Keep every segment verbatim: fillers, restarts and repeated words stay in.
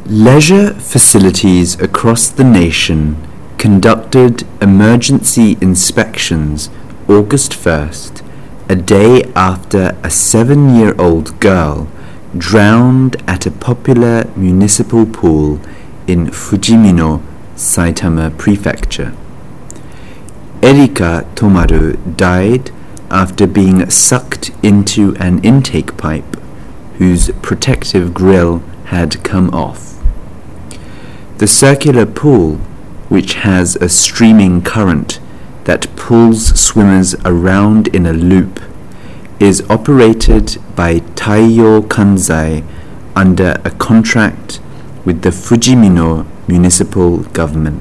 Leisure facilities across the nation conducted emergency inspections August first, a day after a seven-year-old girl drowned at a popular municipal pool in Fujimino, Saitama Prefecture. Erika Tomaru died after being sucked into an intake pipe whose protective grill had come off. The circular pool, which has a streaming current that pulls swimmers around in a loop, is operated by Taiyo Kansai under a contract with the Fujimino municipal government.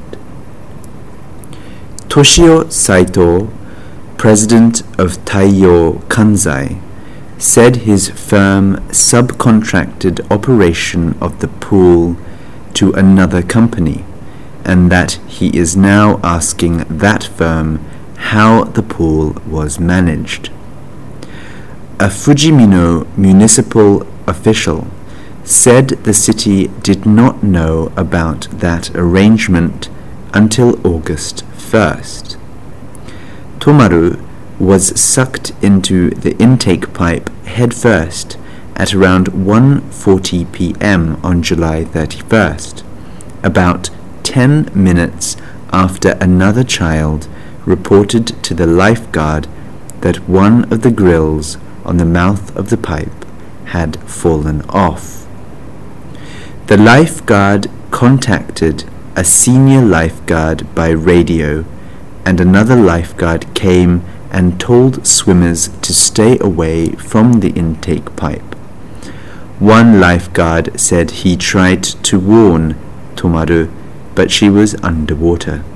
Toshio Saito, president of Taiyo Kansai, said his firm subcontracted operation of the pool to another company, and that he is now asking that firm how the pool was managed. A Fujimino municipal official said the city did not know about that arrangement until August first. Tomaru was sucked into the intake pipe headfirst at around one forty p.m. on July thirty-first, about ten minutes after another child reported to the lifeguard that one of the grills on the mouth of the pipe had fallen off. The lifeguard contacted a senior lifeguard by radio, and another lifeguard came and told swimmers to stay away from the intake pipe. One lifeguard said he tried to warn Tomaru, but she was underwater.